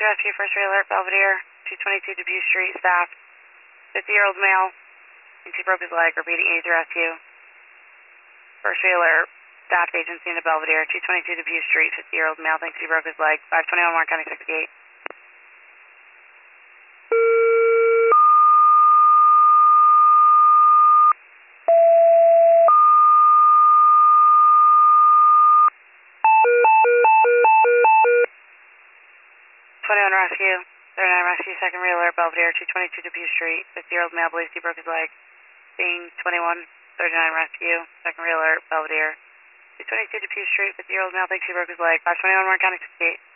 rescue, first alert, Belvedere, 222 Dubuque Street, staff. 50-year-old male, thinks he broke his leg, repeating AIDS rescue. First alert, staff agency in the Belvedere, 222 Dubuque Street, 50-year-old male, thinks he broke his leg, 521 Warren County 68. Rescue, 39 rescue, second alert, Belvedere, 222 Dubuque Street, 50-year-old male believes he broke his leg. Being 21, 39 rescue, second alert, Belvedere, 222 Dubuque Street, 50-year-old male thinks he broke his leg, 521 Warren County 68.